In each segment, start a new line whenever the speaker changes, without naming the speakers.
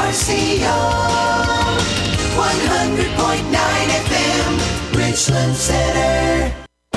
WRCO 100.9 FM, Richland Center.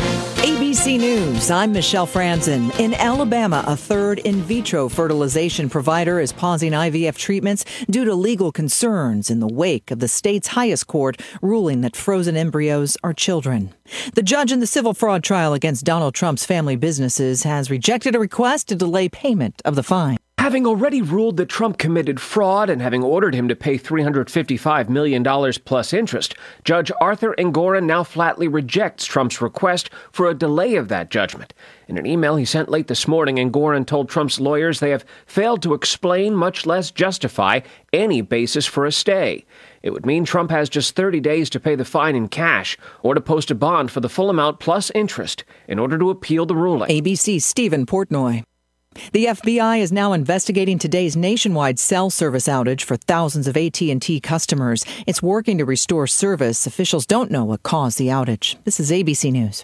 ABC News, I'm Michelle Franzen. In Alabama, a third in vitro fertilization provider is pausing IVF treatments due to legal concerns in the wake of the state's highest court ruling that frozen embryos are children. The judge in the civil fraud trial against Donald Trump's family businesses has rejected a request to delay payment of the fine.
Having already ruled that Trump committed fraud and having ordered him to pay $355 million plus interest, Judge Arthur Engoron now flatly rejects Trump's request for a delay of that judgment. In an email he sent late this morning, Engoron told Trump's lawyers they have failed to explain, much less justify, any basis for a stay. It would mean Trump has just 30 days to pay the fine in cash or to post a bond for the full amount plus interest in order to appeal the ruling.
ABC's Stephen Portnoy. The FBI is now investigating today's nationwide cell service outage for thousands of AT&T customers. It's working to restore service. Officials don't know what caused the outage. This is ABC News.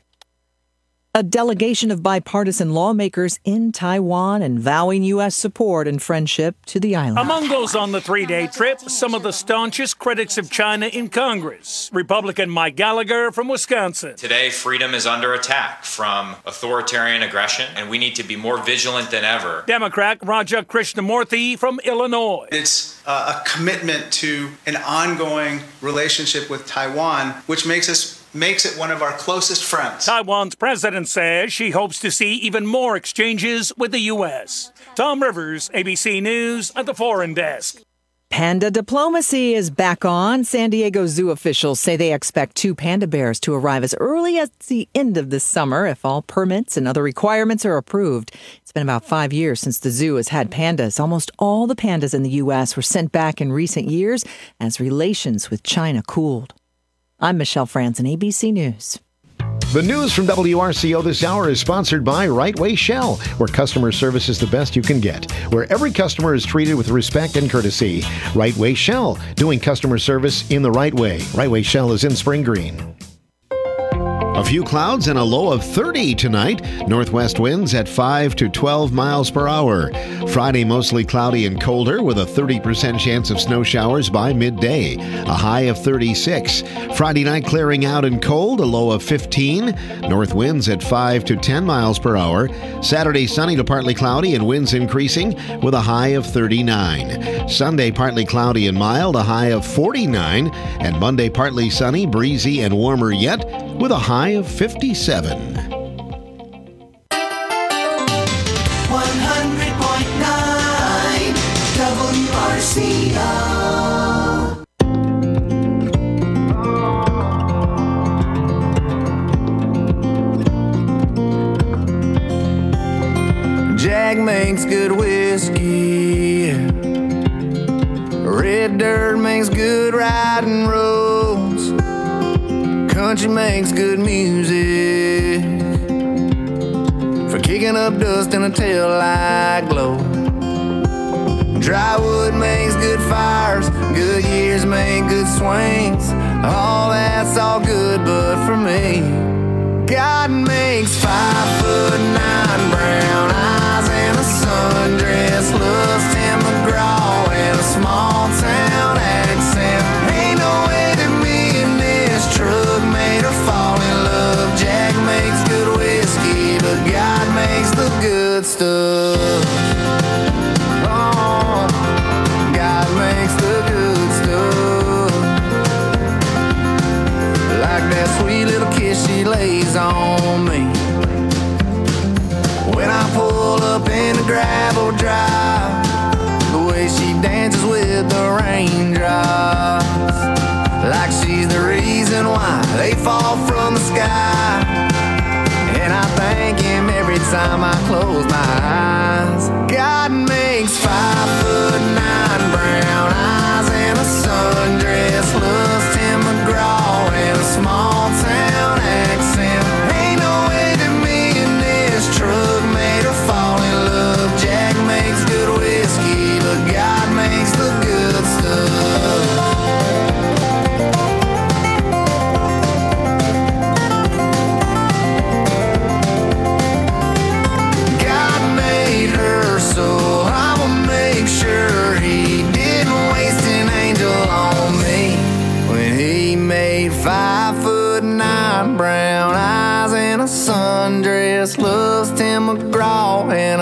A delegation of bipartisan lawmakers in Taiwan and vowing U.S. support and friendship to the island.
Among those on the three-day trip, some of the staunchest critics of China in Congress. Republican Mike Gallagher from Wisconsin.
Today, freedom is under attack from authoritarian aggression, and we need to be more vigilant than ever.
Democrat Raja Krishnamurthy from Illinois.
It's a commitment to an ongoing relationship with Taiwan, which makes it one of our closest friends.
Taiwan's president says she hopes to see even more exchanges with the U.S. Tom Rivers, ABC News at the Foreign Desk.
Panda diplomacy is back on. San Diego Zoo officials say they expect 2 panda bears to arrive as early as the end of this summer if all permits and other requirements are approved. It's been about 5 years since the zoo has had pandas. Almost all the pandas in the U.S. were sent back in recent years as relations with China cooled. I'm Michelle Franzen, ABC News.
The news from WRCO this hour is sponsored by Right Way Shell, where customer service is the best you can get, where every customer is treated with respect and courtesy. Right Way Shell, doing customer service in the right way. Right Way Shell is in Spring Green. A few clouds and a low of 30 tonight. Northwest winds at 5 to 12 miles per hour. Friday, mostly cloudy and colder with a 30% chance of snow showers by midday. A high of 36. Friday night clearing out and cold, a low of 15. North winds at 5 to 10 miles per hour. Saturday, sunny to partly cloudy and winds increasing with a high of 39. Sunday, partly cloudy and mild, a high of 49. And Monday, partly sunny, breezy and warmer yet with a high of 57.
100.9 WRCO.
Jack makes good whiskey. Red dirt makes good riding roads. Country makes good music for kicking up dust in a taillight glow. Dry wood makes good fires, good years make good swings. All that's all good, but for me, God makes 5'9" brown eyes and a sundress, loves Tim McGraw and a small town accent. Ain't no way that me and this truck made her fall in love. Jack makes good whiskey, but God makes the good stuff. Oh, God makes the good stuff. Like that sweet little kiss she lays on me when I pull up in the gravel drive. The way she dances with the raindrops, like she's the reason why they fall from the sky. And I thank him every time I close my eyes. God makes 5'9" brown eyes and a sundress, loves Tim McGraw and a small town accent. Ain't no way that me and this truck made her fall in love. Jack makes good whiskey, but God makes the good stuff. God made her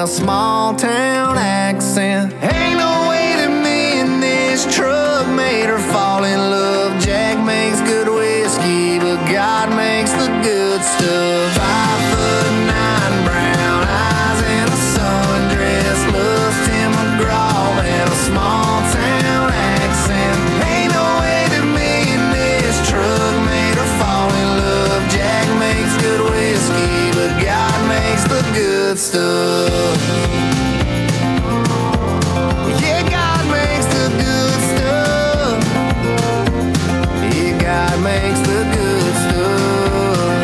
a small town accent. Ain't no way that me and this truck made her fall in love. Jack makes good whiskey, but God makes the good stuff. 5'9", brown eyes and a sundress, loves Tim McGraw and a small town accent. Ain't no way that me and this truck made her fall in love. Jack makes good whiskey, but God makes the good stuff. Yeah, God makes the good stuff. Yeah, God makes the good stuff.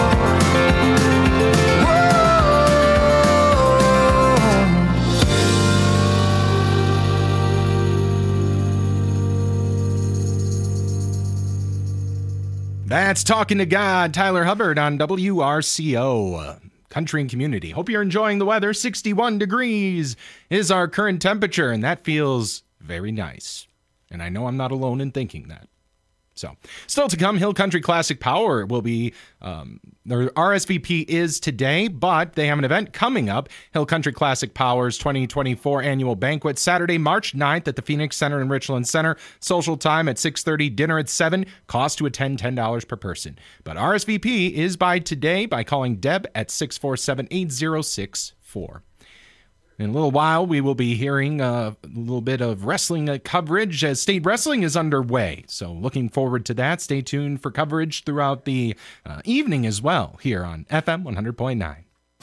That's Talking to God, Tyler Hubbard on WRCO. Country and Community. Hope you're enjoying the weather. 61 degrees is our current temperature, and that feels very nice. And I know I'm not alone in thinking that. So, still to come, Hill Country Classic Power will be, their RSVP is today, but they have an event coming up, Hill Country Classic Power's 2024 annual banquet, Saturday, March 9th at the Phoenix Center in Richland Center. Social time at 6:30, dinner at 7, cost to attend $10 per person. But RSVP is by today by calling Deb at 647-8064. In a little while, we will be hearing a little bit of wrestling coverage as state wrestling is underway. So looking forward to that. Stay tuned for coverage throughout the evening as well here on FM 100.9.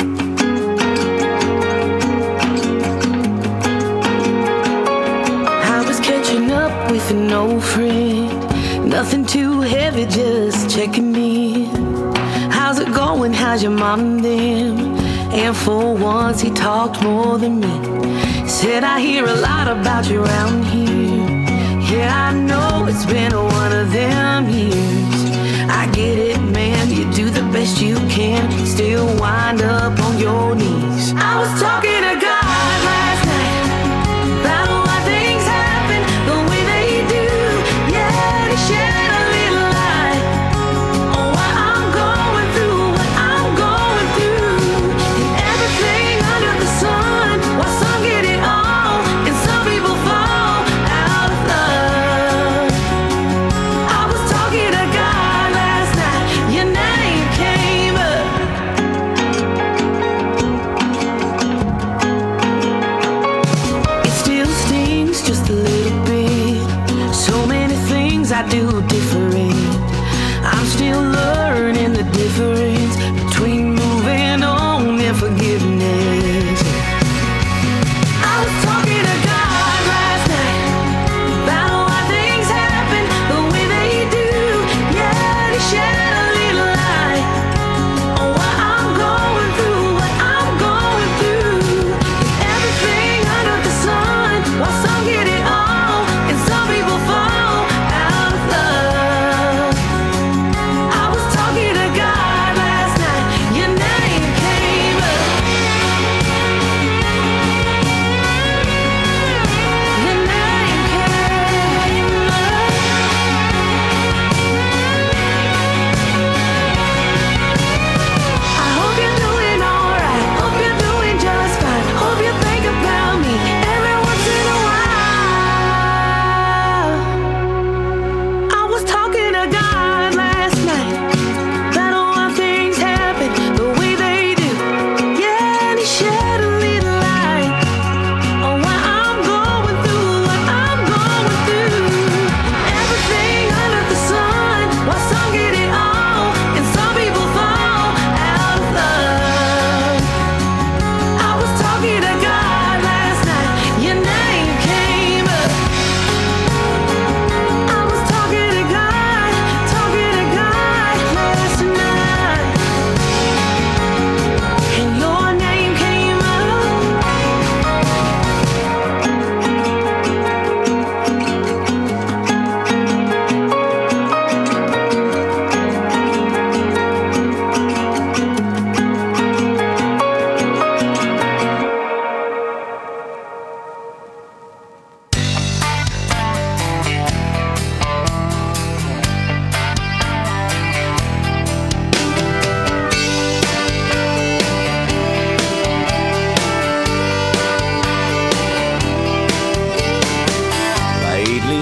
I was catching up with an old friend. Nothing too heavy, just checking in. How's it going? How's your mom and them? And for once he talked more than me. Said, I hear a lot about you around here. Yeah, I know it's been one of them years. I get it, man, you do the best you can, still wind up on your knees. I was talking to God last night about why things happen the way they do. Yeah, he shed a little light on why I'm going through what I'm going through. And everything under the sun, why some get it all and some people fall out of love. I was talking to God last night, your name came up. It still stings just a little bit. So many things I do different. I'm still learning the difference between moving on and forgiveness. I was talking to God last night about why things happen the way they do. Yeah, he shed a little light on why I'm going through what I'm going through. And everything under the sun, while some get it all and some people fall out of love. I was talking to God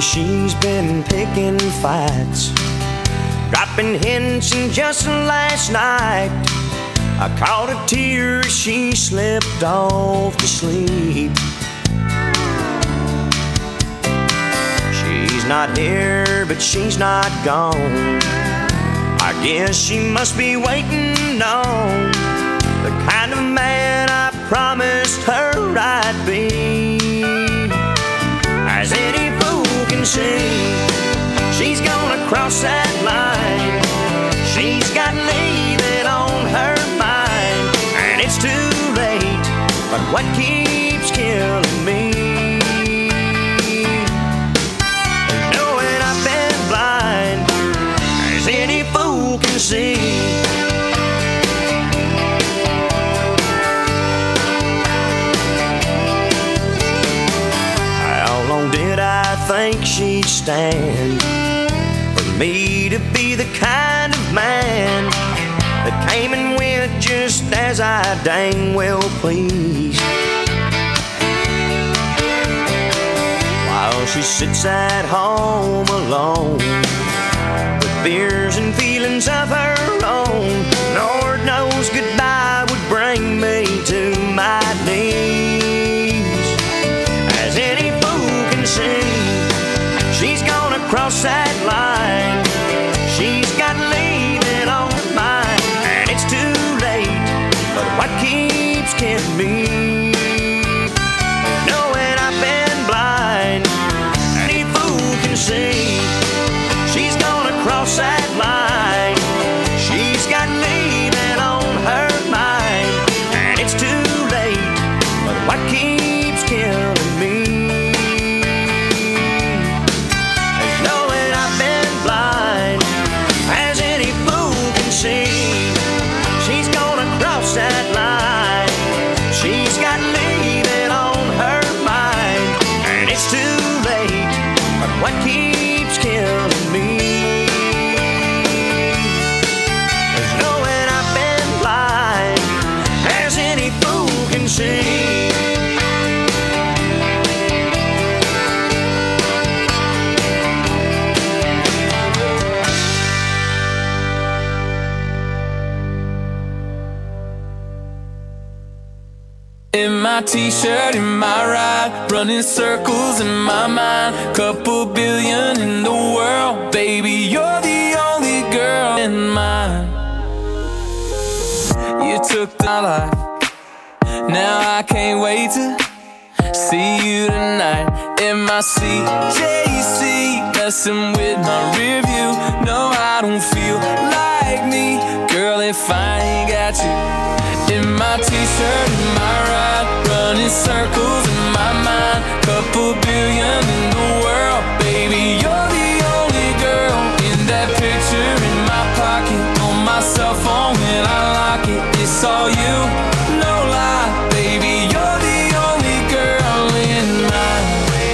she's been picking fights, dropping hints, and just last night I caught a tear as she slipped off to sleep. She's not here, but she's not gone. I guess she must be waiting on the kind of man I promised her I'd be. As any fool can see, she's gonna cross that line. She's got leaving on her mind, and it's too late. But what keeps killing me is knowing I've been blind, as any fool can see. How long did I think she'd stand for me to be the kind of man that came and went just as I dang well pleased? While she sits at home alone with fears and feelings of her own, Lord knows goodbye would bring me to my knees. As any fool can see, she's gonna cross that line. She's got leaving on her mind, and it's too late. But what keeps killing me, knowing I've been blind, any fool can see, she's gonna cross that line. She's got leaving on her mind, and it's too late. But what keeps killing me is knowing I've been blind, as any fool can see, she's gonna cross that line. She's got leaving on her mind, and it's too late. But what keeps killing me is knowing I've been blind, as any fool can see.
In my t-shirt, in my ride, running circles in my mind. Couple billion in the world, baby, you're the only girl in mine. You took my life, now I can't wait to see you tonight. In my CJC, messing with my rear view. No, I don't feel like me, girl, if I ain't got you. In my t-shirt, in my ride, running circles in my mind. Couple billion in the world, baby, you're the only girl. In that picture in my pocket, on my cell phone when I lock it, it's all you, no lie, baby, you're the only girl in mine.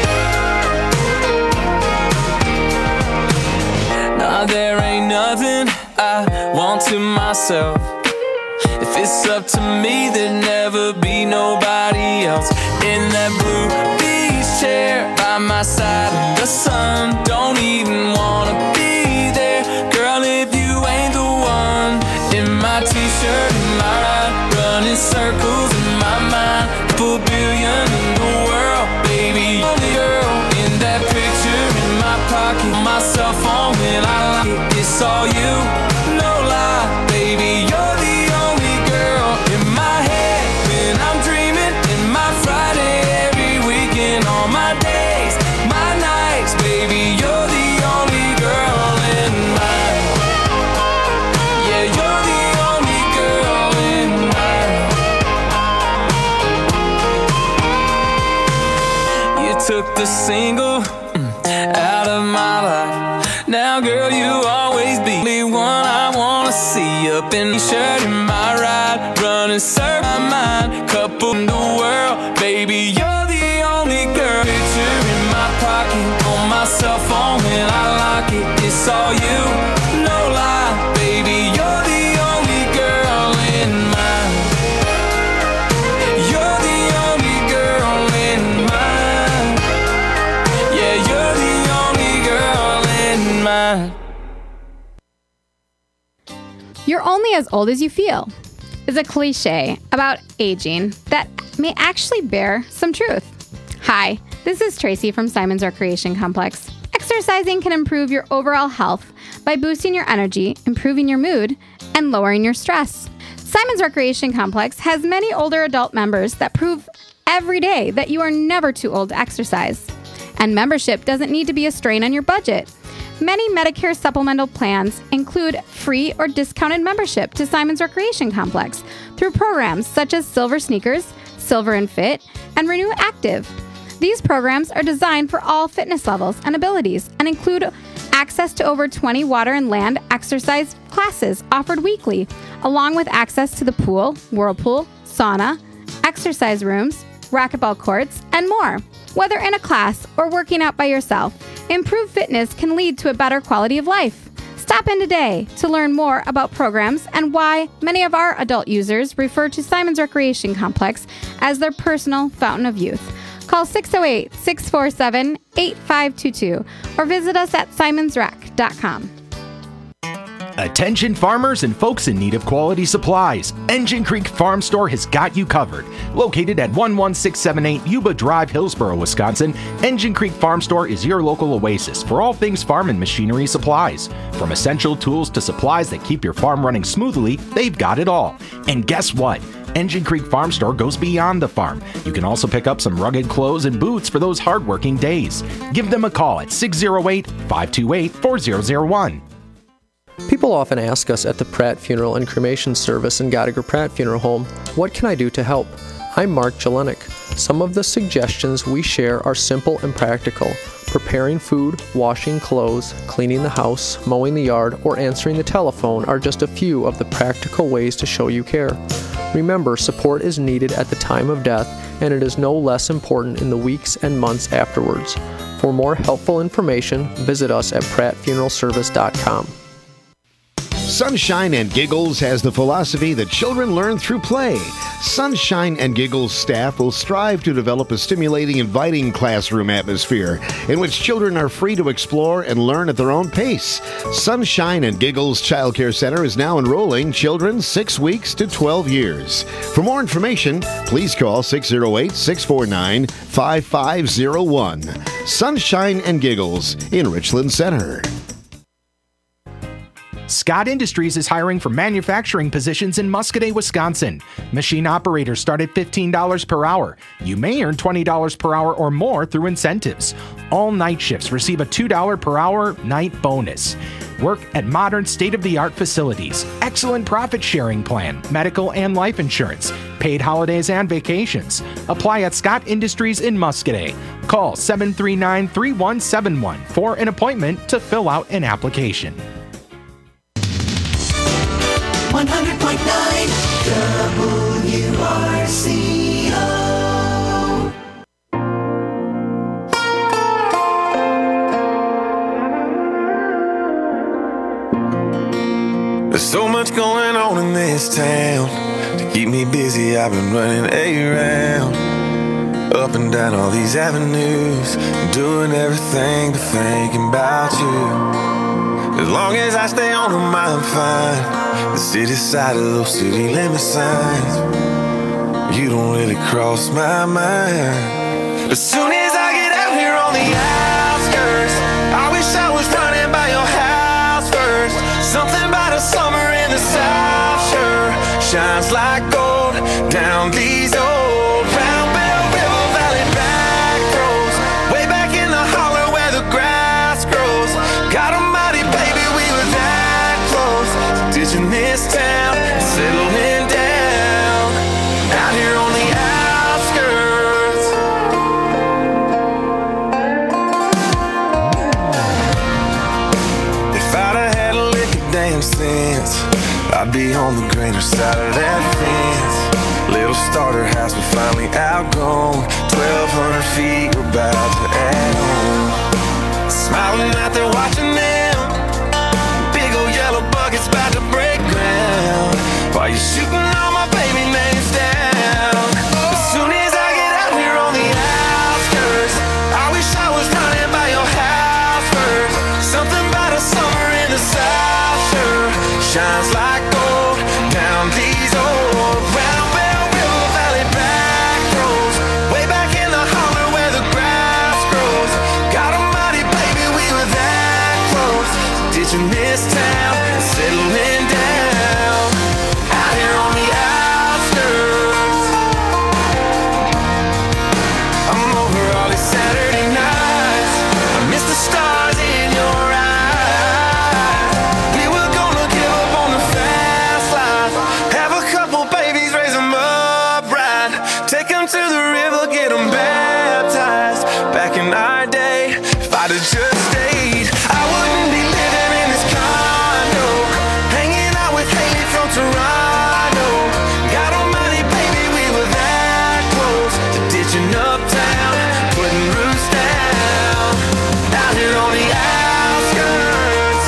Nah, there ain't nothing I want to myself. If it's up to me, there'd never be nobody else. In that blue beach chair by my side in the sun, don't even wanna be there, girl, if you ain't the one. In my t-shirt, in my ride, running circles in my mind. Couple billion in the world, baby, only girl. In that picture in my pocket, on my cell phone when I lock it, it's all you, no lie, baby, you're the only girl in my head when I'm dreaming. In my Friday, every weekend, all my days, my nights, baby, you're the only girl in mine. Yeah, you're the only girl in mine. You took the single out of my life. Now, girl, you always be the one I wanna see. Up in the shirt in my ride, running circle my mind. Couple in the world, baby, you're the only girl. Picture in my pocket, on my cell phone when I lock it, it's all you, no lie, baby, you're the only girl in mine. You're the only girl in mine. Yeah, you're the only
You're only as old as you feel is a cliche about aging that may actually bear some truth. Hi, this is Tracy from Simon's Recreation Complex. Exercising can improve your overall health by boosting your energy, improving your mood, and lowering your stress. Simon's Recreation Complex has many older adult members that prove every day that you are never too old to exercise. And membership doesn't need to be a strain on your budget. Many Medicare supplemental plans include free or discounted membership to Simon's Recreation Complex through programs such as Silver Sneakers, Silver and Fit, and Renew Active. These programs are designed for all fitness levels and abilities and include access to over 20 water and land exercise classes offered weekly, along with access to the pool, whirlpool, sauna, exercise rooms, racquetball courts, and more. Whether in a class or working out by yourself, improved fitness can lead to a better quality of life. Stop in today to learn more about programs and why many of our adult users refer to Simon's Recreation Complex as their personal fountain of youth. Call 608-647-8522 or visit us at simonsrec.com.
Attention farmers and folks in need of quality supplies. Engine Creek Farm Store has got you covered. Located at 11678 Yuba Drive, Hillsboro, Wisconsin, Engine Creek Farm Store is your local oasis for all things farm and machinery supplies. From essential tools to supplies that keep your farm running smoothly, they've got it all. And guess what? Engine Creek Farm Store goes beyond the farm. You can also pick up some rugged clothes and boots for those hardworking days. Give them a call at 608-528-4001.
People often ask us at the Pratt Funeral and Cremation Service in Gottiger Pratt Funeral Home, what can I do to help? I'm Mark Jelinek. Some of the suggestions we share are simple and practical. Preparing food, washing clothes, cleaning the house, mowing the yard, or answering the telephone are just a few of the practical ways to show you care. Remember, support is needed at the time of death, and it is no less important in the weeks and months afterwards. For more helpful information, visit us at prattfuneralservice.com.
Sunshine and Giggles has the philosophy that children learn through play. Sunshine and Giggles staff will strive to develop a stimulating, inviting classroom atmosphere in which children are free to explore and learn at their own pace. Sunshine and Giggles Child Care Center is now enrolling children 6 weeks to 12 years. For more information, please call 608-649-5501. Sunshine and Giggles in Richland Center.
Scott Industries is hiring for manufacturing positions in Muscoda, Wisconsin. Machine operators start at $15 per hour. You may earn $20 per hour or more through incentives. All night shifts receive a $2 per hour night bonus. Work at modern state-of-the-art facilities. Excellent profit sharing plan, medical and life insurance, paid holidays and vacations. Apply at Scott Industries in Muscoda. Call 739-3171 for an appointment to fill out an application.
100.9 WRCO.
There's so much going on in this town. To keep me busy, I've been running around, up and down all these avenues, doing everything but thinking about you. As long as I stay on them, I'm fine. The city side of those city limit signs, you don't really cross my mind. As soon as I get out here on the outskirts, I wish I was running by your house first. Something about a summer in the South sure shines like gold down these old Round Bell River Valley back roads, way back in the holler where the grass grows. God almighty, baby, we were that close to ditching this town, settling down out here on the outskirts. If I'd have had a lick of damn sense, I'd be on the greener side of that fence. Little starter house, we finally outgrown. 1,200 feet, we're about to add on. Smiling out there watching them, big old yellow buckets about to break ground, while you're shooting all my baby names down. As soon as I get out here on the outskirts, I wish I was running by your house first. Something about a summer in the South sure shines like gold ditching this town and settling down out here on the outskirts. I'm over all these Saturday nights. I miss the stars in your eyes. We were gonna give up on the fast life, have a couple babies, raise them up right, take them to the river, get them baptized. Back in our day, if I'd have just stayed, I wouldn't be living in this condo, hanging out with Haley from Toronto. God almighty, baby, we were that close to ditching uptown, putting roots down out here on the outskirts.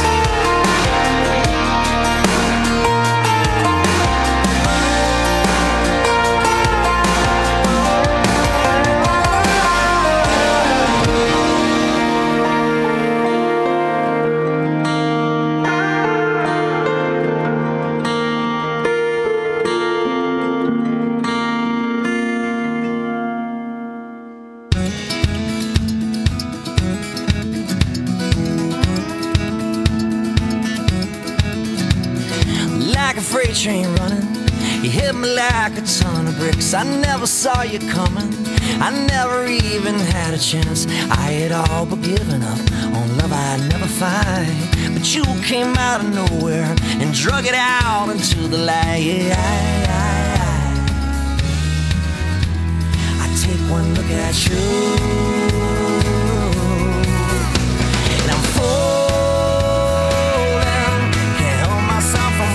Like a freight train running, you hit me like a ton of bricks. I never saw you coming, I never even had a chance. I had all but given up on love I'd never find, but you came out of nowhere and drug it out into the light. I take one look at you and I'm falling, can't help myself from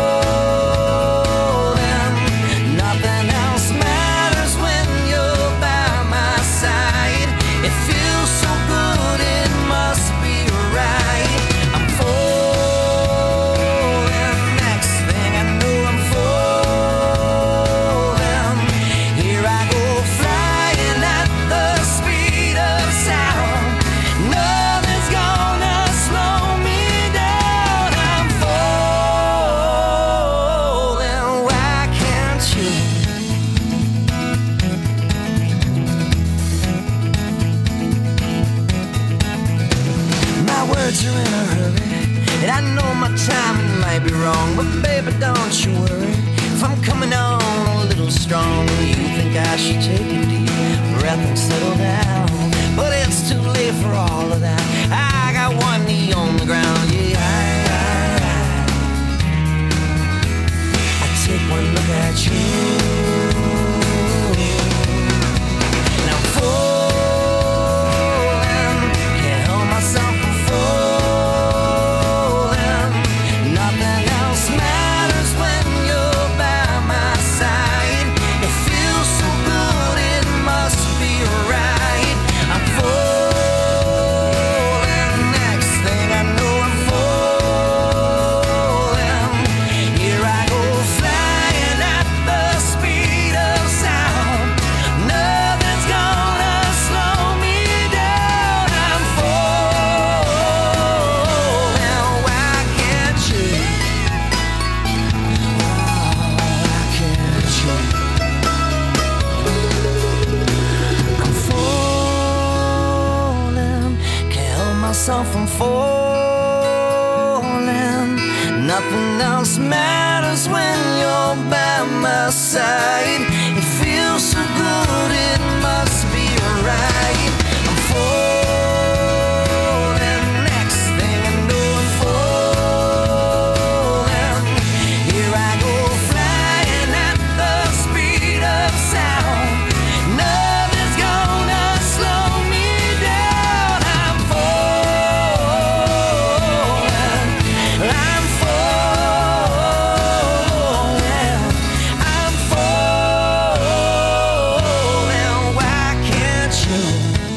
falling. Nothing else matters when you're by my side. It feels so good, it must be right. I'm falling, next thing I know I'm falling. Here I go flying at the speed of sound. Nothing's gonna slow me down. I'm falling, why can't you? My words are in a hurry, and I know my timing might be wrong, but baby, don't you worry. If I'm coming on a little strong, you think I should take a deep breath and settle down, but it's too late for all of that. I got one knee on the ground, yeah. I take one look at you and I'm falling, can't help myself from falling. Nothing else matters when you're by my side. It feels so good, it must be right. I'm falling, next thing I know I'm falling. Here I go flying at the speed of sound. Nothing's gonna slow me down. I'm falling, why can't you? Why can't you? I'm falling, can't help myself from falling. Nothing else matters when you're by my side. It feels so good, it must be right. I'm falling, next thing I know I'm falling. Here I go flying at the speed of sound. Nothing's gonna slow me down. I'm falling, I'm falling, I'm falling. Why can't you?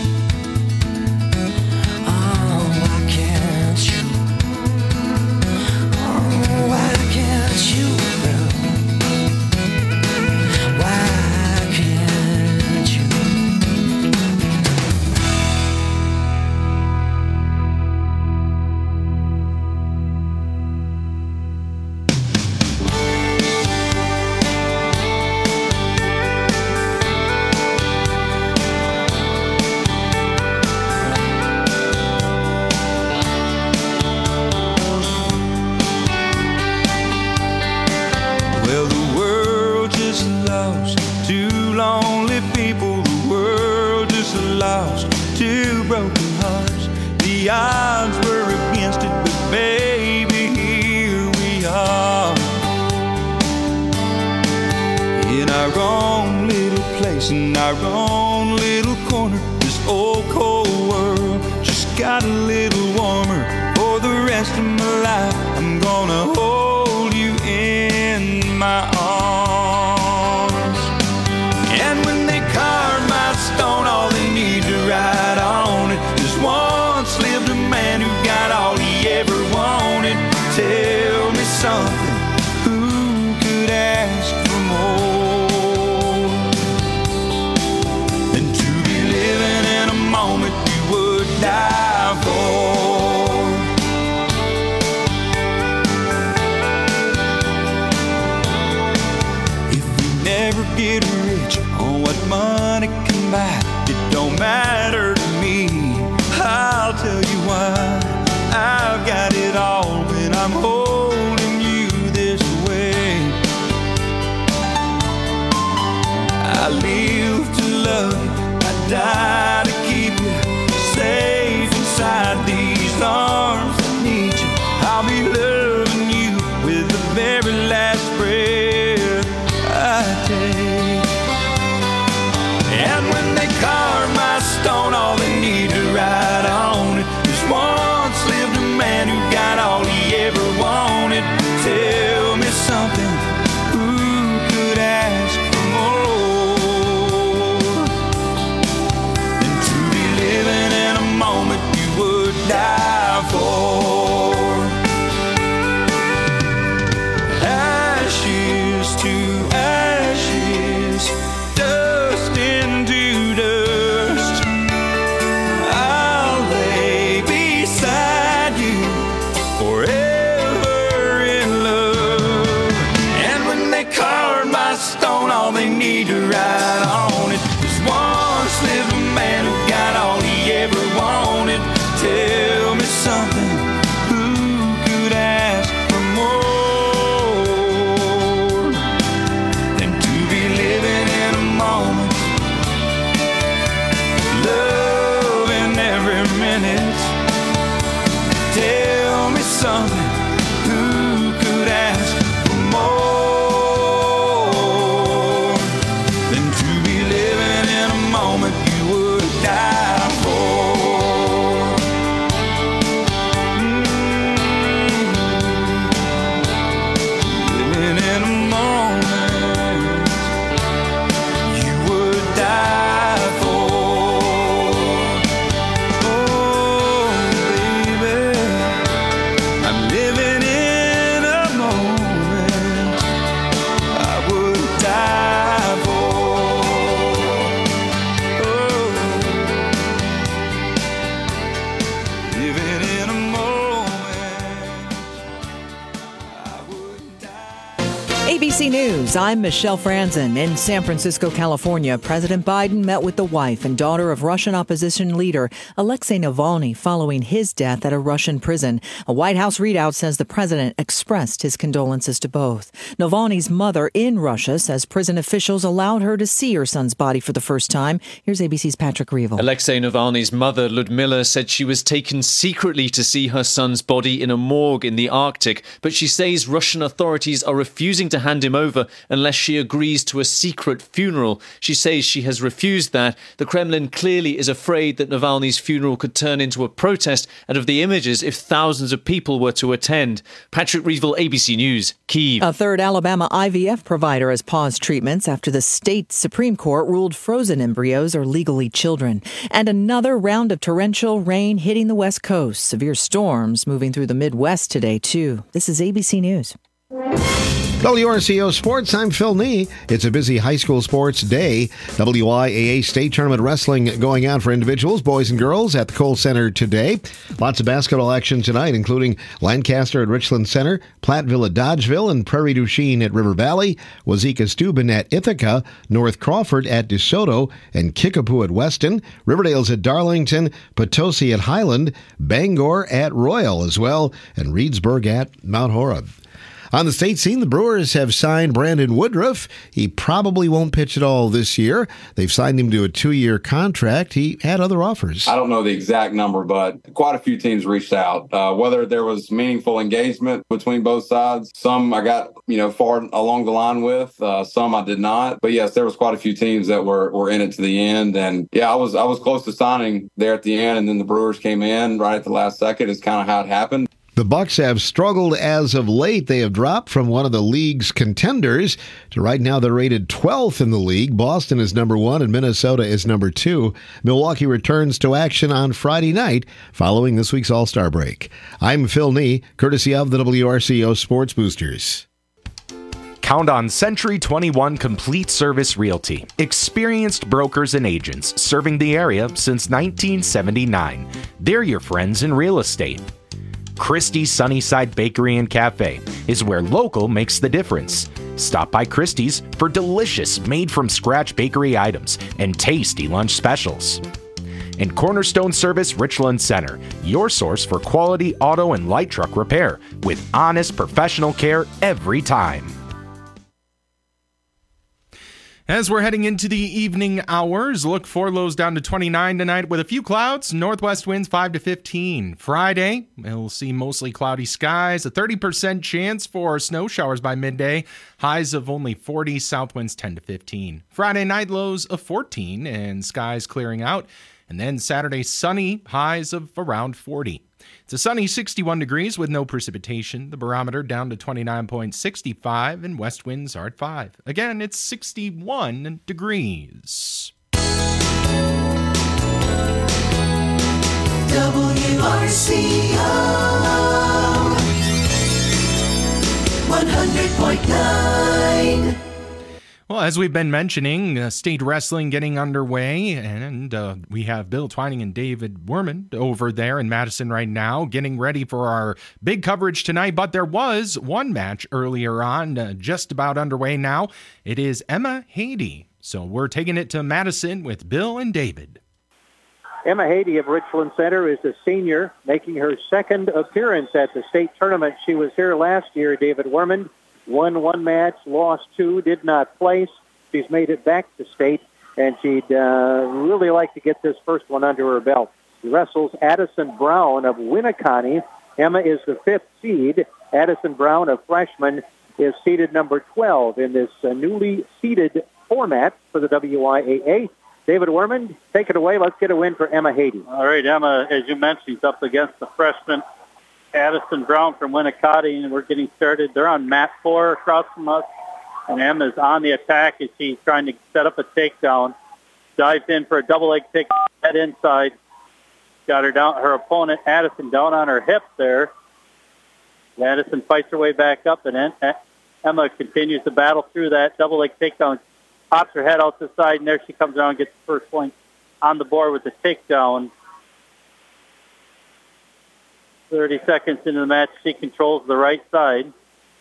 odds were against it, but baby, here we are. In our own little place, in our own little corner, this old cold world just got a little warmer. For the rest of my life, I'm gonna hold you in my arms. And when they carve my stone, all they need to write on it is once lived a man who got all he ever wanted. Tell me something, who could ask for more than to be living in a moment you would die for? Never get rich on what money can buy. It don't matter to me, I'll tell you why. I've got it all when I'm holding you this way. I live to love you, I die to keep you safe inside these arms that need you. I'll be loving you with the very last breath I take. And when they carve my stone, all they need to write on it is once lived a man who got all he ever wanted. Tell me something, who could ask for more than to be living in a moment you would die for? Ashes to ashes, dust into dust, I'll lay beside you forever in love. And when they carve my stone, all they need to write on it is once lived a man who got all he ever wanted. Tell me something, who could ask for more than to be living in a moment, loving every minute? Tell me something, who could ask for more than to be living in a moment you would die for? Living in a moment you would die for. Oh, baby, I'm living in a moment I would die for. Oh, living in a moment I would die.
ABC News, I'm Michelle Franzen. In San Francisco, California, President Biden met with the wife and daughter of Russian opposition leader Alexei Navalny following his death at a Russian prison. A White House readout says the president expressed his condolences to both. Navalny's mother in Russia says prison officials allowed her to see her son's body for the first time. Here's ABC's Patrick Reevell.
Alexei Navalny's mother, Ludmila, said she was taken secretly to see her son's body in a morgue in the Arctic, but she says Russian authorities are refusing to hand him over unless she agrees to a secret funeral. She says she has refused that. The Kremlin clearly is afraid that Navalny's funeral could turn into a protest and of the images if thousands of people were to attend. Patrick Reevell, ABC News, Kyiv.
A third Alabama IVF provider has paused treatments after the state Supreme Court ruled frozen embryos are legally children. And another round of torrential rain hitting the West Coast. Severe storms moving through the Midwest today, too. This is ABC News.
WRCO Sports, I'm Phil Nee. It's a busy high school sports day. WIAA State Tournament Wrestling going on for individuals, boys and girls at the Kohl Center today. Lots of basketball action tonight, including Lancaster at Richland Center, Platteville at Dodgeville, and Prairie du Chien at River Valley, Wazeeka Steuben at Ithaca, North Crawford at DeSoto, and Kickapoo at Weston, Riverdale's at Darlington, Potosi at Highland, Bangor at Royal as well, and Reedsburg at Mount Horeb. On the state scene, the Brewers have signed Brandon Woodruff. He probably won't pitch at all this year. They've signed him to a 2-year contract. He had other offers.
I don't know the exact number, but quite a few teams reached out. Whether there was meaningful engagement between both sides, some I got far along the line with, some I did not. But yes, there was quite a few teams that were in it to the end. And yeah, I was close to signing there at the end, and then the Brewers came in right at the last second. Is kind of how it happened.
The Bucks have struggled as of late. They have dropped from one of the league's contenders to right now they're rated 12th in the league. Boston is number 1 and Minnesota is number 2. Milwaukee returns to action on Friday night following this week's All-Star break. I'm Phil Nee, courtesy of the WRCO Sports Boosters.
Count on Century 21 Complete Service Realty. Experienced brokers and agents serving the area since 1979. They're your friends in real estate. Christie's Sunnyside Bakery and Cafe is where local makes the difference. Stop by Christie's for delicious made-from-scratch bakery items and tasty lunch specials. And Cornerstone Service Richland Center, your source for quality auto and light truck repair with honest professional care every time. As we're heading into the evening hours, look for lows down to 29 tonight with a few clouds, northwest winds 5 to 15. Friday, we'll see mostly cloudy skies, a 30% chance for snow showers by midday, highs of only 40, south winds 10 to 15. Friday night lows of 14 and skies clearing out, and then Saturday sunny, highs of around 40. It's a sunny 61 degrees with no precipitation. The barometer down to 29.65 and west winds are at 5. Again, it's 61 degrees.
WRCO 100.9.
Well, as we've been mentioning, state wrestling getting underway, and we have Bill Twining and David Werman over there in Madison right now, getting ready for our big coverage tonight. But there was one match earlier on, just about underway now. It is Emma Haedy. So we're taking it to Madison with Bill and David.
Emma Haedy of Richland Center is a senior, making her second appearance at the state tournament. She was here last year, David Werman. Won 1 match, lost 2, did not place. She's made it back to state, and she'd really like to get this first one under her belt. She wrestles Addison Brown of Winneconne. Emma is the 5th seed. Addison Brown, a freshman, is seeded number 12 in this newly seeded format for the WIAA. David Werman, take it away. Let's get a win for Emma Haedy.
All right, Emma, as you mentioned, is up against the freshman Addison Brown from Winneconne, and we're getting started. They're on mat 4 across from us, and Emma's on the attack as she's trying to set up a takedown. Dives in for a double leg kick, head inside. Got her down, her opponent Addison down on her hips there. Addison fights her way back up, and then Emma continues to battle through that double leg takedown. Pops her head out to the side, and there she comes around and gets the first point on the board with the takedown. 30 seconds into the match, she controls the right side.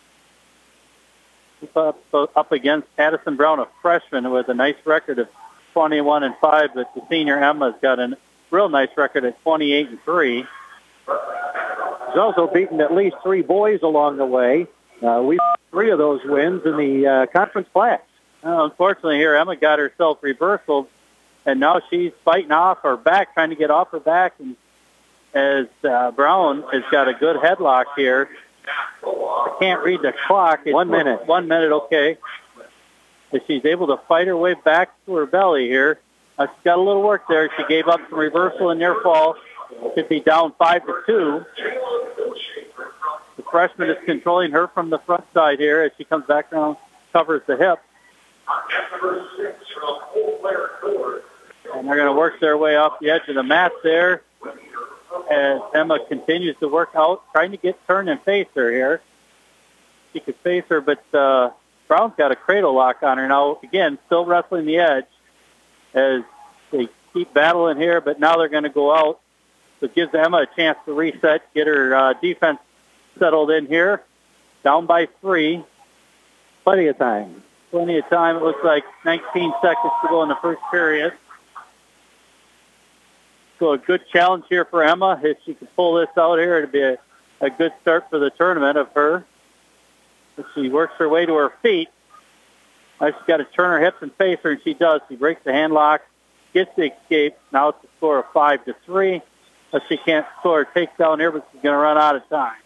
Up against Addison Brown, a freshman with a nice record of 21-5, but the senior Emma's got a real nice record at 28-3.
She's also beaten at least 3 boys along the way. We've 3 of those wins in the conference class.
Unfortunately here, Emma got herself reversaled, and now she's fighting off her back, trying to get off her back, and as Brown has got a good headlock here. I can't read the clock. It's
1 minute.
1 minute, okay. As she's able to fight her way back to her belly here. She's got a little work there. She gave up some reversal in near fall. Should be down 5-2. The freshman is controlling her from the front side here as she comes back around, covers the hip. And they're going to work their way off the edge of the mat there. As Emma continues to work out, trying to get turned and face her here. She could face her, but Brown's got a cradle lock on her now. Again, still wrestling the edge as they keep battling here, but now they're going to go out. So it gives Emma a chance to reset, get her defense settled in here. Down by 3.
Plenty of time.
Plenty of time. It looks like 19 seconds to go in the first period. So a good challenge here for Emma. If she can pull this out here, it'd be a good start for the tournament of her. But she works her way to her feet. Now she's got to turn her hips and face her, and she does. She breaks the hand lock, gets the escape. Now it's a score of 5-3. But she can't score a takedown here, but she's going to run out of time.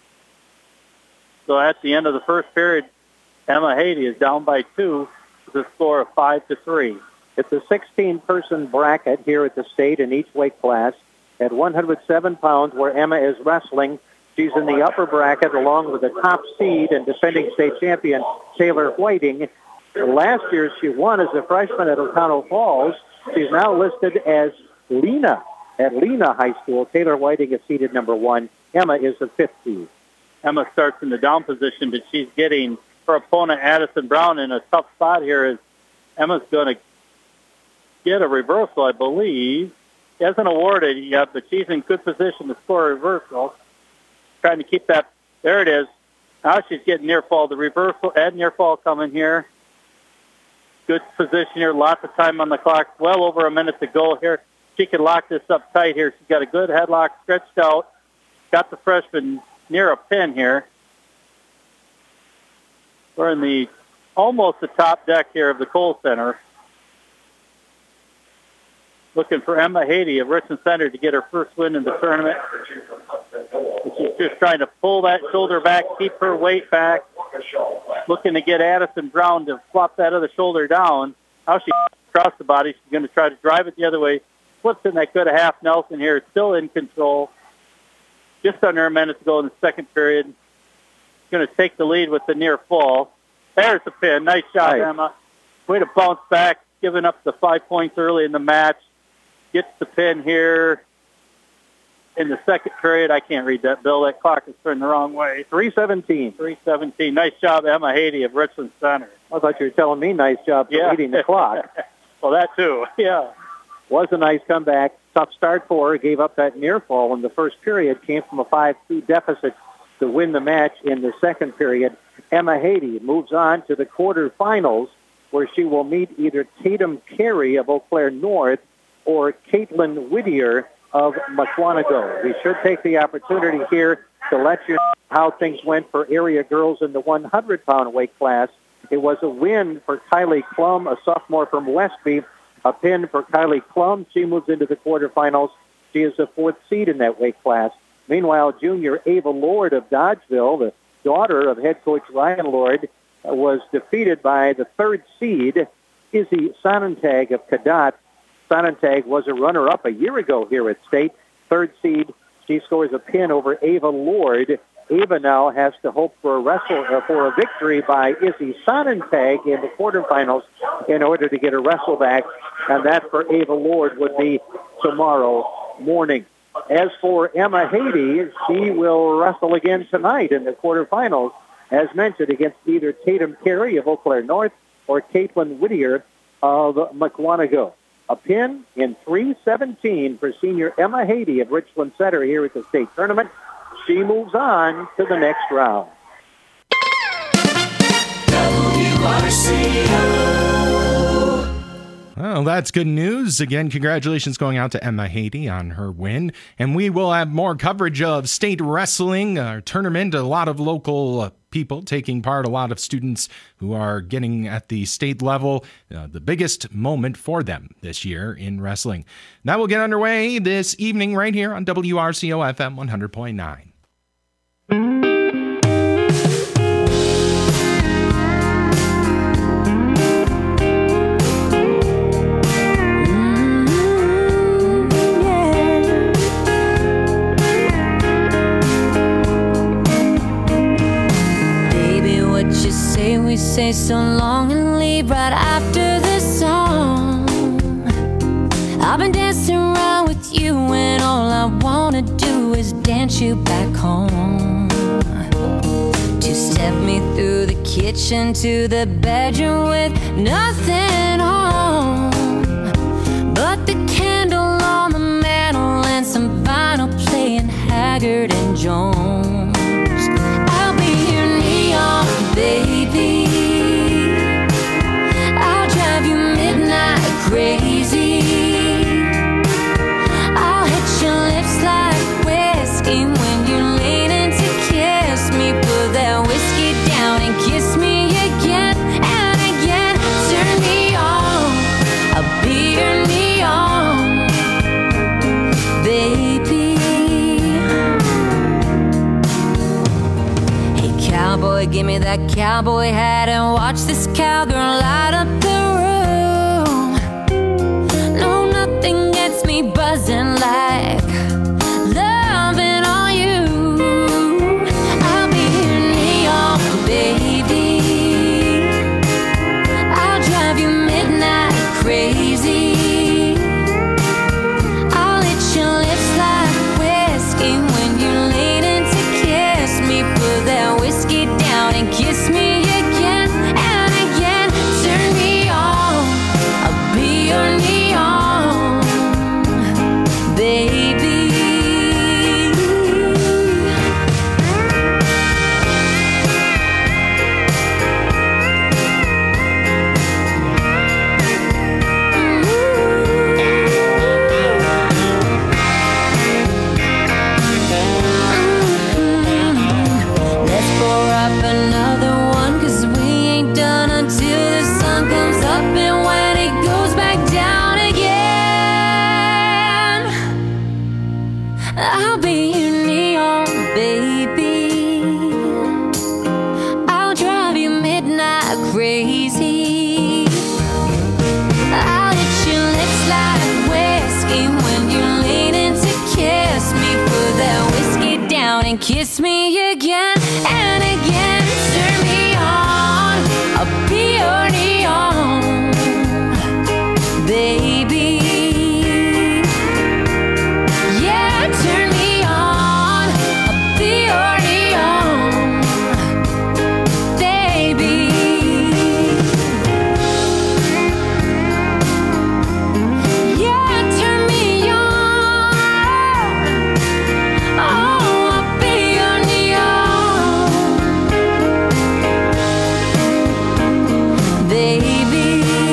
So at the end of the first period, Emma Haiti is down by 2 with a score of 5-3.
It's a 16-person bracket here at the state in each weight class. At 107 pounds, where Emma is wrestling, she's in the upper bracket along with the top seed and defending state champion Taylor Whiting. Last year, she won as a freshman at O'Connell Falls. She's now listed as Lena at Lena High School. Taylor Whiting is seeded number 1. Emma is the 5th seed.
Emma starts in the down position, but she's getting her opponent, Addison Brown, in a tough spot here as Emma's going to get a reversal, I believe. She hasn't awarded it yet, but she's in good position to score a reversal. Trying to keep that. There it is. Now she's getting near fall. The reversal and near fall coming here. Good position here. Lots of time on the clock. Well over a minute to go here. She can lock this up tight here. She's got a good headlock stretched out. Got the freshman near a pin here. We're in the almost the top deck here of the Kohl Center. Looking for Emma Haiti of Richland Center to get her first win in the tournament. She's just trying to pull that shoulder back, keep her weight back. Looking to get Addison Brown to flop that other shoulder down. Now she across the body. She's going to try to drive it the other way. Flips in that good half Nelson here. Still in control. Just under a minute to go in the second period. Going to take the lead with the near fall. There's the pin. Nice shot, nice. Emma. Way to bounce back, giving up the 5 points early in the match. Gets the pin here in the second period. I can't read that, Bill. That clock is turned the wrong way.
3:17.
3:17. Nice job, Emma Haiti of Richland Center.
I thought you were telling me nice job for reading the clock.
Well, that too. Yeah.
Was a nice comeback. Tough start for her. Gave up that near fall in the first period. Came from a 5-2 deficit to win the match in the second period. Emma Haiti moves on to the quarterfinals, where she will meet either Tatum Carey of Eau Claire North or Caitlin Whittier of McWanago. We should take the opportunity here to let you know how things went for area girls in the 100-pound weight class. It was a win for Kylie Klum, a sophomore from Westby. A pin for Kylie Klum. She moves into the quarterfinals. She is the 4th seed in that weight class. Meanwhile, junior Ava Lord of Dodgeville, the daughter of head coach Ryan Lord, was defeated by the 3rd seed, Izzy Sonnentag of Cadott. Sonnentag was a runner-up a year ago here at state. 3rd seed, she scores a pin over Ava Lord. Ava now has to hope for a victory by Izzy Sonnentag in the quarterfinals in order to get a wrestle back, and that for Ava Lord would be tomorrow morning. As for Emma Haiti, she will wrestle again tonight in the quarterfinals, as mentioned, against either Tatum Carey of Eau Claire North or Caitlin Whittier of McWanago. A pin in 3:17 for senior Emma Haiti of Richland Center here at the state tournament. She moves on to the next round.
Well, that's good news. Again, congratulations going out to Emma Haiti on her win. And we will have more coverage of state wrestling tournament. A lot of local people taking part, a lot of students who are getting at the state level, the biggest moment for them this year in wrestling. That will get underway this evening right here on WRCO FM 100.9.
We say so long and leave right after this song. I've been dancing around with you and all I wanna do is dance you back home. To step me through the kitchen to the bedroom with nothing on but the candle on the mantle and some vinyl playing Haggard and Jones. I'll be your neon baby, I'll drive you midnight crazy. I'll hit your lips like whiskey when you're leaning to kiss me. Put that whiskey down and boy, give me that cowboy hat and watch this cowgirl light up the room. No, nothing gets me buzzing like loving on you. I'll be your neon baby. I'll drive you midnight crazy. I'll hit your lips like whiskey when you lean in to kiss me. Put that whiskey down and kiss me again and again. Turn me on, I'll be your neon baby. Let's pour up another one, 'cause we ain't done until the sun comes up and when it goes back down again. I'll be your neon baby. I'll drive you midnight crazy. I'll hit your lips like whiskey when you lean in to kiss me. Put that whiskey down and kiss me again and again. Turn me on, I'll be your neon baby. Yeah, turn me on, I'll be your neon baby. Yeah, turn me on. Oh, I'll be your neon baby.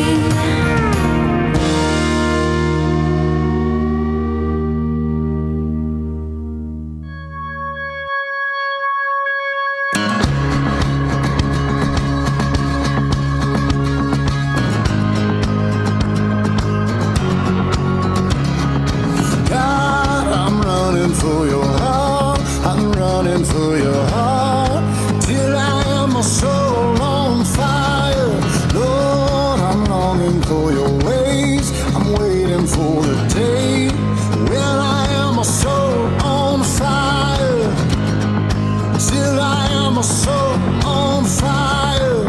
God, I'm running for your heart. I'm running for your heart. Till I am a soul on fire. Lord, I'm longing for your ways. I'm waiting for the day when I am a soul on fire. Till I am a soul on fire.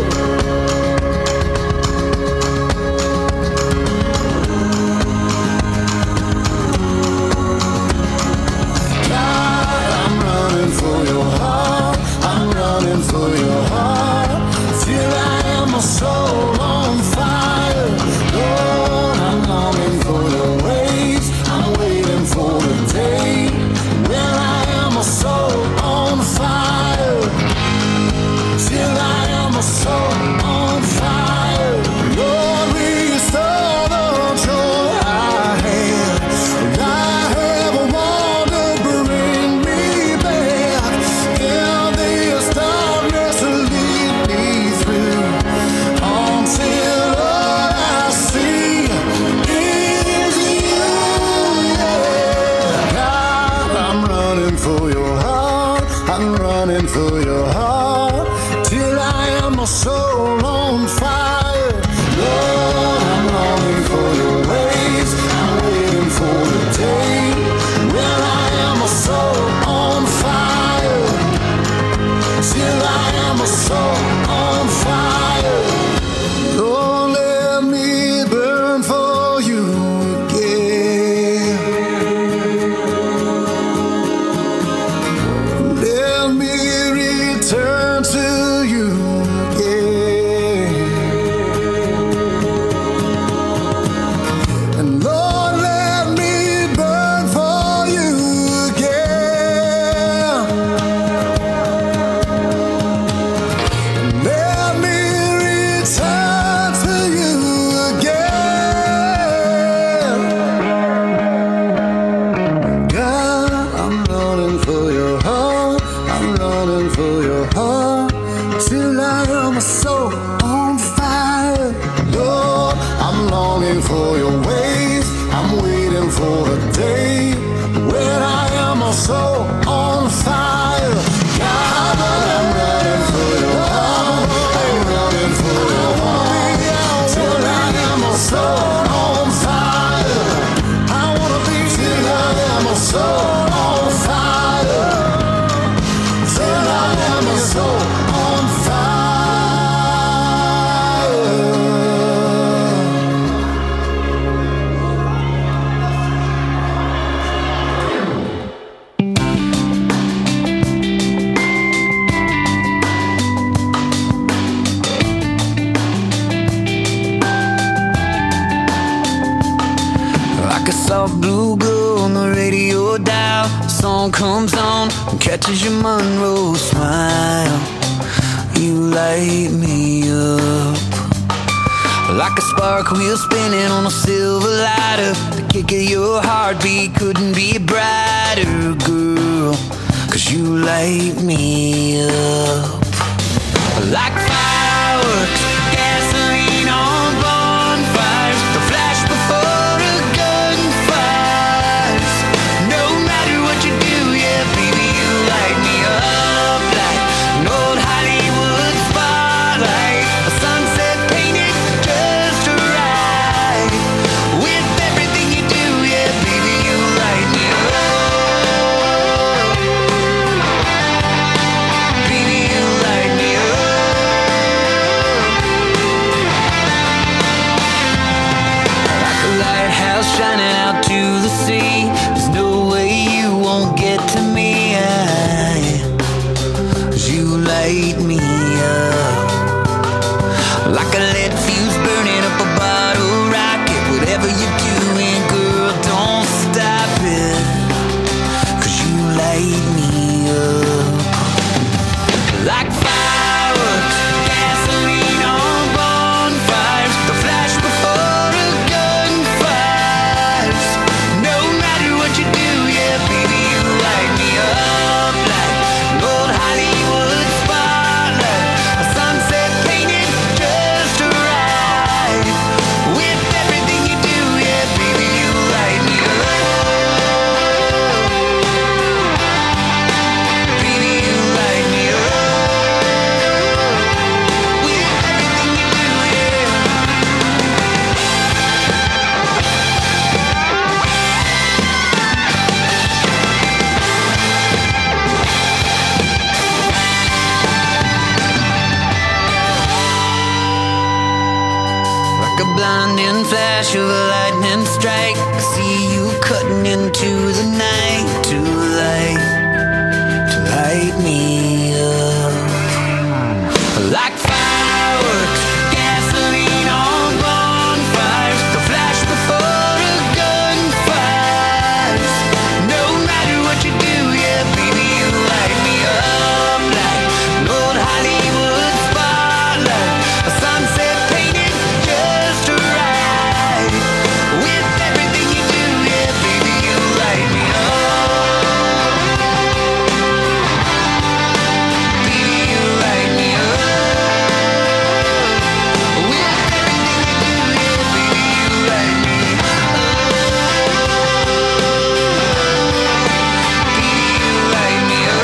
God, I'm running for your heart. I'm running for your heart. Till I am a soul on fire. Lord, I'm longing for your ways. I'm waiting for the day when I am a soul on fire. Till I am a soul on fire. Lord, restore the joy I had. I have a want to bring me back. In this darkness, lead me through until all I see is you. Yeah. God, I'm running for your heart. I'm running for your heart. Till I am a soul on fire. Lord, I'm longing for your ways. I'm waiting for the day when I am a soul on fire. Till I am a soul on fire. Lord, let me burn for you again. Let me return to you again.
on and catches your Monroe smile. You light me up like a spark wheel spinning on a silver lighter. The kick of your heartbeat couldn't be brighter, girl, 'cause you light me up like fireworks, gasoline on bonfires, the flash before the gunfires. No matter what you do, yeah, baby, you light me up like an old Hollywood spotlight, a sunset painted just right. With everything you do, yeah, baby, you light me up. Baby, you light me up. Like a lighthouse shining out to the sea, there's no way you won't get to me. 'Cause you light me up like a lead fuse burning up a bottle rocket. Whatever you're doing, girl, don't stop it, 'cause you light me up like fireworks, gasoline on bonfires, the flash before the gunfires. No matter what you do, yeah, baby, you light me up like an old Hollywood spotlight, a sunset painted just right. With everything you do, yeah, baby, you light me up. Baby, you light me up. With everything you do, yeah. Like a blinding flash of a lightning strike, I see you cutting into the night to light me up like fireworks, gasoline on bonfires, the flash before the gunfires. No matter what you do, yeah, baby, you light me up like an old Hollywood spotlight, a sunset painted just right. With everything you do, yeah, baby, you light me up. Baby, you light me up. With everything you do, yeah, baby, you light me up. Baby, you light me up.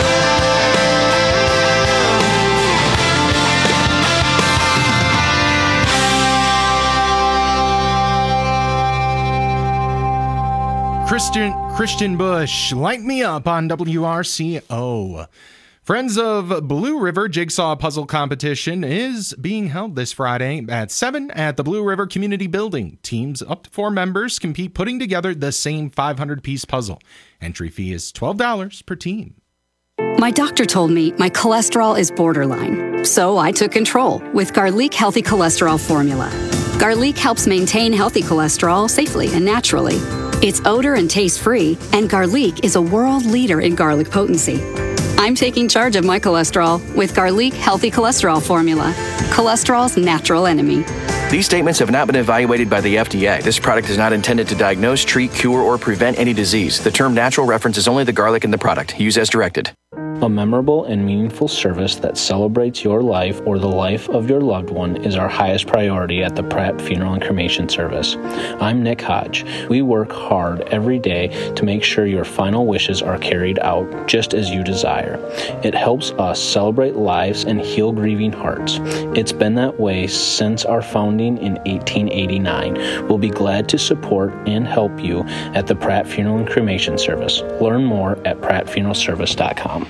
Christian Bush, Light Me Up on WRCO. Friends of Blue River Jigsaw Puzzle Competition is being held this Friday at 7 at the Blue River Community Building. Teams up to 4 members compete putting together the same 500-piece puzzle. Entry fee is $12 per team.
My doctor told me my cholesterol is borderline, so I took control with Garlic Healthy Cholesterol Formula. Garlic helps maintain healthy cholesterol safely and naturally. It's odor and taste-free, and Garlic is a world leader in garlic potency. I'm taking charge of my cholesterol with Garlic Healthy Cholesterol Formula, cholesterol's natural enemy.
These statements have not been evaluated by the FDA. This product is not intended to diagnose, treat, cure, or prevent any disease. The term natural references only the garlic in the product. Use as directed.
A memorable and meaningful service that celebrates your life or the life of your loved one is our highest priority at the Pratt Funeral and Cremation Service. I'm Nick Hodge. We work hard every day to make sure your final wishes are carried out just as you desire. It helps us celebrate lives and heal grieving hearts. It's been that way since our founding in 1889. We'll be glad to support and help you at the Pratt Funeral and Cremation Service. Learn more at prattfuneralservice.com.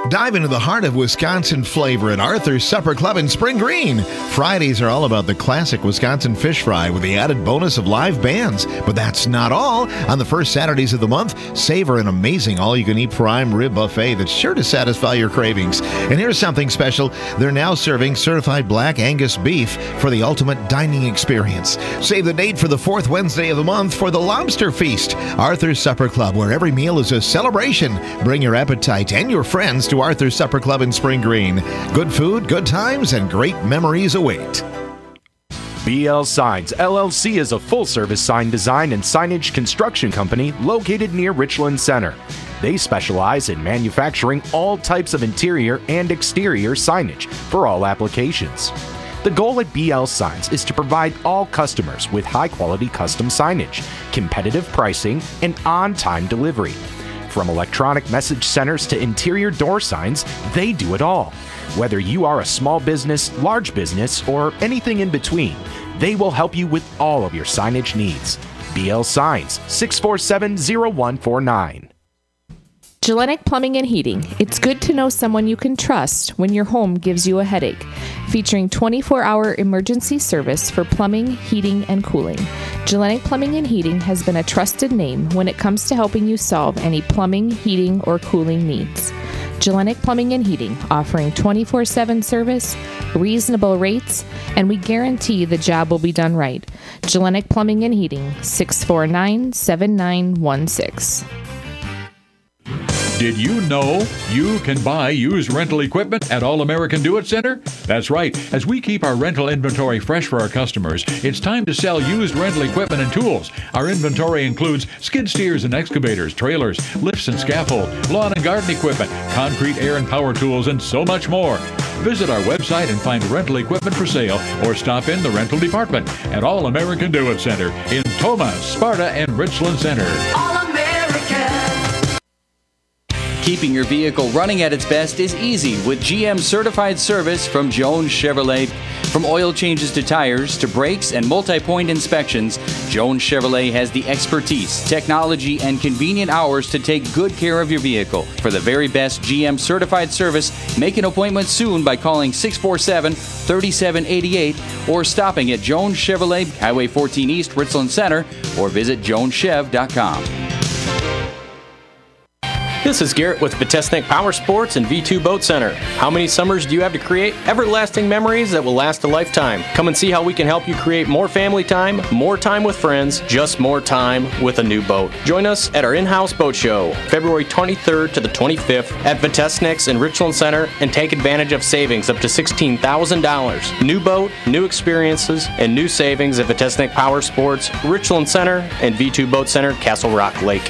Dive into the heart of Wisconsin flavor at Arthur's Supper Club in Spring Green. Fridays are all about the classic Wisconsin fish fry with the added bonus of live bands. But that's not all. On the first Saturdays of the month, savor an amazing all-you-can-eat prime rib buffet that's sure to satisfy your cravings. And here's something special. They're now serving certified black Angus beef for the ultimate dining experience. Save the date for the fourth Wednesday of the month for the Lobster Feast. Arthur's Supper Club, where every meal is a celebration. Bring your appetite and your friends to Arthur's Supper Club in Spring Green. Good food, good times, and great memories await.
BL Signs LLC is a full-service sign design and signage construction company located near Richland Center. They specialize in manufacturing all types of interior and exterior signage for all applications. The goal at BL Signs is to provide all customers with high-quality custom signage, competitive pricing, and on-time delivery. From electronic message centers to interior door signs, they do it all. Whether you are a small business, large business, or anything in between, they will help you with all of your signage needs. BL Signs, 647-0149.
Gellenic Plumbing and Heating. It's good to know someone you can trust when your home gives you a headache. Featuring 24-hour emergency service for plumbing, heating, and cooling. Gellenic Plumbing and Heating has been a trusted name when it comes to helping you solve any plumbing, heating, or cooling needs. Gellenic Plumbing and Heating, offering 24/7 service, reasonable rates, and we guarantee the job will be done right. Gellenic Plumbing and Heating, 649-7916.
Did you know you can buy used rental equipment at All American Do It Center? That's right. As we keep our rental inventory fresh for our customers, it's time to sell used rental equipment and tools. Our inventory includes skid steers and excavators, trailers, lifts and scaffold, lawn and garden equipment, concrete, air and power tools, and so much more. Visit our website and find rental equipment for sale or stop in the rental department at All American Do It Center in Tomah, Sparta, and Richland Center.
Keeping your vehicle running at its best is easy with GM certified service from Jones Chevrolet. From oil changes to tires to brakes and multi-point inspections, Jones Chevrolet has the expertise, technology, and convenient hours to take good care of your vehicle. For the very best GM certified service, make an appointment soon by calling 647-3788 or stopping at Jones Chevrolet, Highway 14 East, Richland Center, or visit joneschev.com.
This is Garrett with Vitesnik Power Sports and V2 Boat Center. How many summers do you have to create everlasting memories that will last a lifetime? Come and see how we can help you create more family time, more time with friends, just more time with a new boat. Join us at our in-house boat show, February 23rd to the 25th at Vitesnik's in Richland Center, and take advantage of savings up to $16,000. New boat, new experiences, and new savings at Vitesnik Power Sports, Richland Center, and V2 Boat Center, Castle Rock Lake.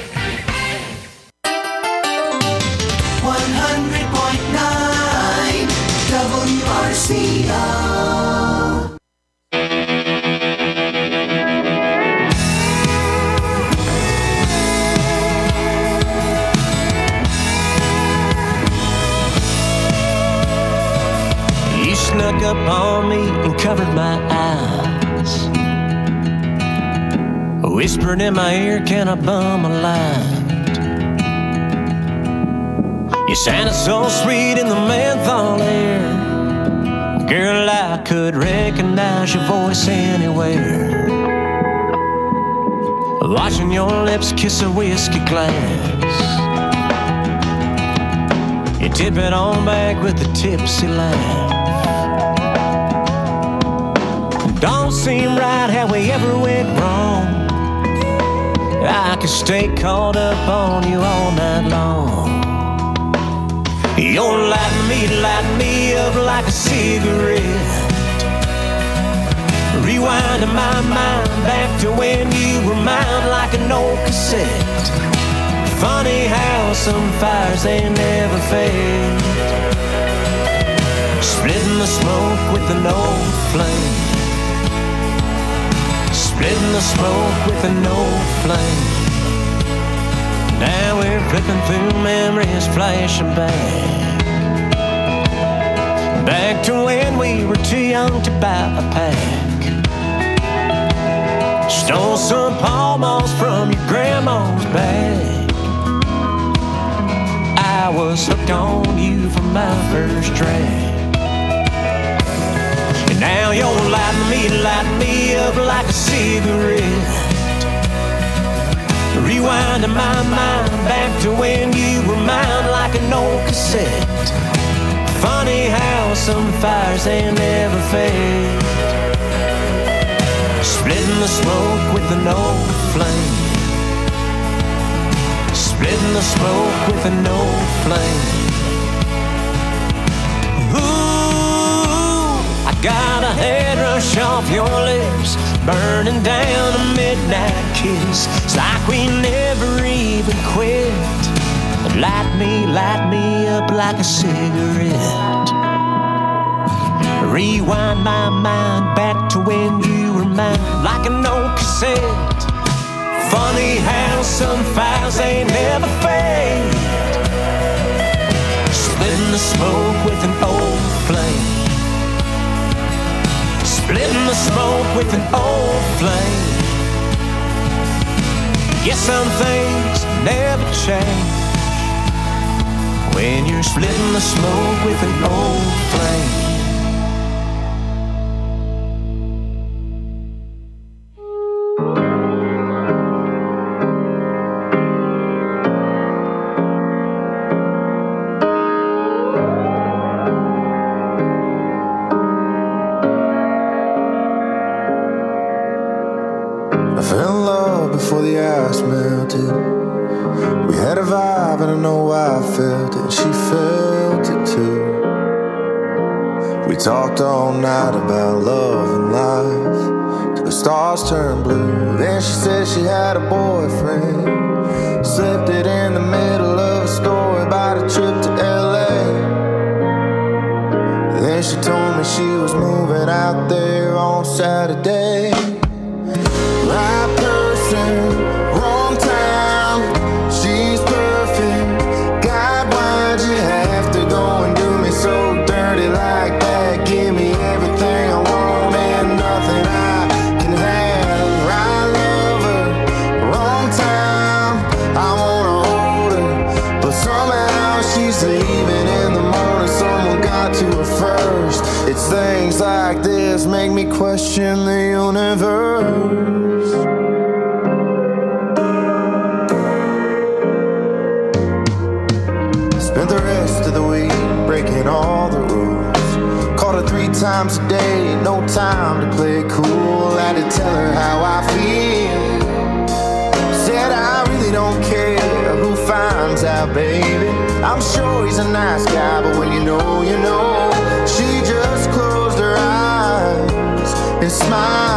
100.9 WRCO.
You snuck up on me and covered my eyes, whispered in my ear, can I bum a line? You sounded so sweet in the menthol air, girl, I could recognize your voice anywhere. Watching your lips kiss a whiskey glass, you tip it on back with a tipsy laugh. Don't seem right how we ever went wrong. I could stay caught up on you all night long. You're lighting me up like a cigarette, rewinding my mind back to when you were mine like an old cassette. Funny how some fires, they never fade. Splitting the smoke with an old flame, splitting the smoke with an old flame. Now we're flipping through memories, flashing back to when we were too young to buy a pack. Stole some Pall Malls from your grandma's bag. I
I was hooked on you from my first track. And now you're lighting me up like a cigarette. Rewinding my mind back to when you were mine like an old cassette. Funny how some fires, they never fade. Splitting the smoke with an old flame. Splitting the smoke with an old flame. Ooh, I got a head rush off your lips, burning down a midnight kiss. It's like we never even quit. Light me up like a cigarette. Rewind my mind back to when you were mine like an old cassette. Funny how some fires, they never fade. Splitting the smoke with an old flame. Splitting the smoke with an old flame. Yes, some things never change when you're splitting the smoke with an old flame.
I fell in love before the ice melted. We had a vibe and I know I felt it. She felt it too. We talked all night about love and life till the stars turned blue. Then she said she had a boyfriend. Slipped it in the middle of a story about a trip to LA. Then she told me she was moving out there on Saturday. Right person, wrong time. She's perfect. God, why'd you have to go and do me so dirty like that? Give me everything I want and nothing I can have. Right lover, wrong time. I wanna hold her, but somehow she's leaving in the morning. Someone got to her first. It's things like this make me question the universe. Spent the rest of the week breaking all the rules. Called her 3 times a day, no time to play it cool. Had to tell her how I feel. Said I really don't care who finds out, baby. I'm sure he's a nice guy, but when you know, you know. She just closed her eyes and smiled.